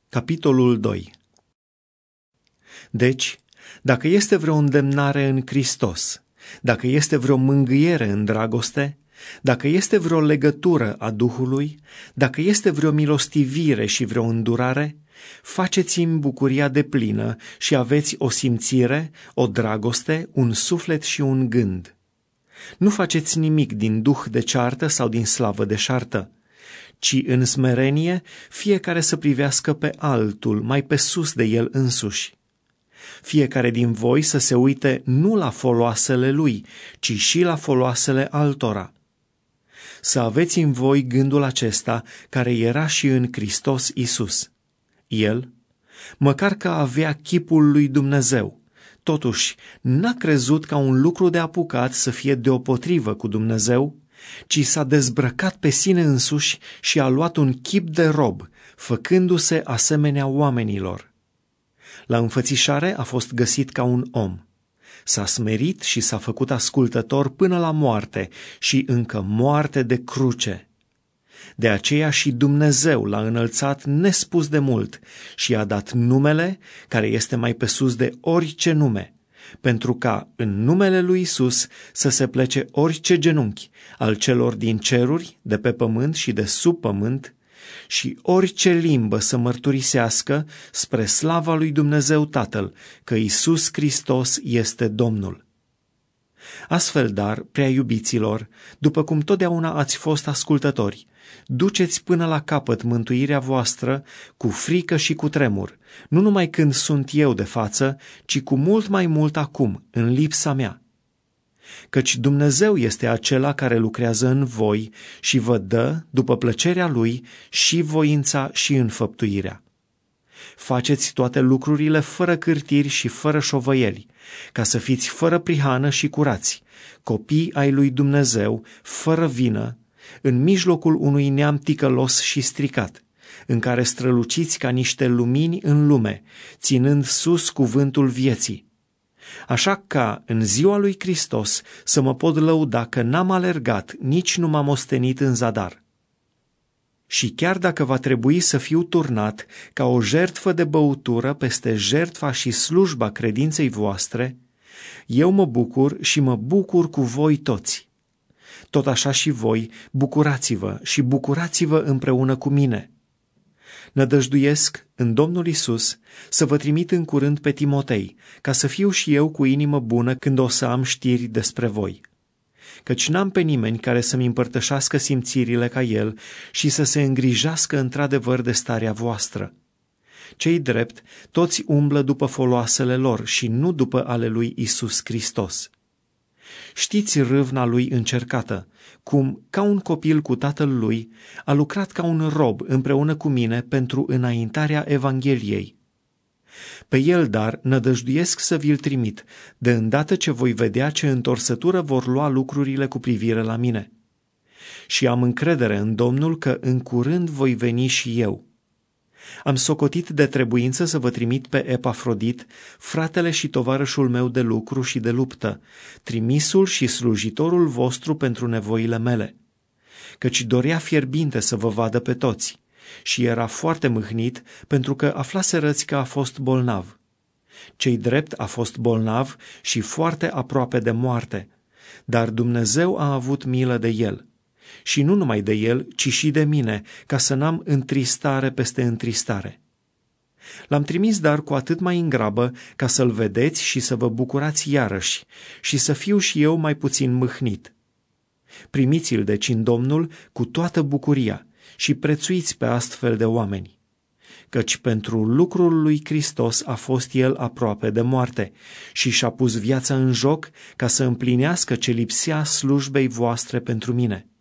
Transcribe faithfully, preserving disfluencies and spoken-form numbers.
Capitolul doi. Deci, dacă este vreo îndemnare în Hristos, dacă este vreo mângâiere în dragoste, dacă este vreo legătură a Duhului, dacă este vreo milostivire și vreo îndurare, faceți-mi bucuria deplină și aveți o simțire, o dragoste, un suflet și un gând. Nu faceți nimic din duh de ceartă sau din slavă deșartă, ci în smerenie fiecare să privească pe altul mai pe sus de el însuși. Fiecare din voi să se uite nu la foloasele lui, ci și la foloasele altora. Să aveți în voi gândul acesta care era și în Hristos Iisus. El, măcar că avea chipul lui Dumnezeu, totuși n-a crezut ca un lucru de apucat să fie deopotrivă cu Dumnezeu, ci s-a dezbrăcat pe sine însuși și a luat un chip de rob, făcându-se asemenea oamenilor. La înfățișare a fost găsit ca un om. S-a smerit și s-a făcut ascultător până la moarte și încă moarte de cruce. De aceea și Dumnezeu l-a înălțat nespus de mult și i-a dat numele care este mai pe sus de orice nume, pentru ca în numele lui Iisus să se plece orice genunchi al celor din ceruri, de pe pământ și de sub pământ, și orice limbă să mărturisească spre slava lui Dumnezeu Tatăl că Iisus Hristos este Domnul. Astfel, dar, prea iubiților, după cum totdeauna ați fost ascultători, duceți până la capăt mântuirea voastră cu frică și cu tremur, nu numai când sunt eu de față, ci cu mult mai mult acum, în lipsa mea. Căci Dumnezeu este acela care lucrează în voi și vă dă, după plăcerea Lui, și voința și înfăptuirea. Faceți toate lucrurile fără cârtiri și fără șovăieli, ca să fiți fără prihană și curați, copii ai lui Dumnezeu, fără vină, în mijlocul unui neam ticălos și stricat, în care străluciți ca niște lumini în lume, ținând sus cuvântul vieții. Așa ca în ziua lui Hristos să mă pot lăuda că n-am alergat, nici nu m-am ostenit în zadar. Și chiar dacă va trebui să fiu turnat ca o jertfă de băutură peste jertfa și slujba credinței voastre, eu mă bucur și mă bucur cu voi toți. Tot așa și voi, bucurați-vă și bucurați-vă împreună cu mine. Nădăjduiesc în Domnul Iisus să vă trimit în curând pe Timotei, ca să fiu și eu cu inimă bună când o să am știri despre voi. Căci n-am pe nimeni care să-mi împărtășească simțirile ca el și să se îngrijească într-adevăr de starea voastră. Cei drept, toți umblă după foloasele lor și nu după ale lui Iisus Hristos. Știți râvna lui încercată, cum, ca un copil cu tatăl lui, a lucrat ca un rob împreună cu mine pentru înaintarea Evangheliei. Pe el, dar, nădăjduiesc să vi-l trimit, de îndată ce voi vedea ce întorsătură vor lua lucrurile cu privire la mine. Și am încredere în Domnul că în curând voi veni și eu. Am socotit de trebuință să vă trimit pe Epafrodit, fratele și tovarășul meu de lucru și de luptă, trimisul și slujitorul vostru pentru nevoile mele. Căci dorea fierbinte să vă vadă pe toți și era foarte mâhnit pentru că aflaserăți că a fost bolnav. Cei drept a fost bolnav și foarte aproape de moarte, dar Dumnezeu a avut milă de el. Și nu numai de el, ci și de mine, ca să n-am întristare peste întristare. L-am trimis dar cu atât mai în grabă ca să-l vedeți și să vă bucurați iarăși și să fiu și eu mai puțin mâhnit. Primiți-l deci în Domnul cu toată bucuria și prețuiți pe astfel de oameni. Căci pentru lucrul lui Hristos a fost el aproape de moarte și și-a pus viața în joc ca să împlinească ce lipsea slujbei voastre pentru mine.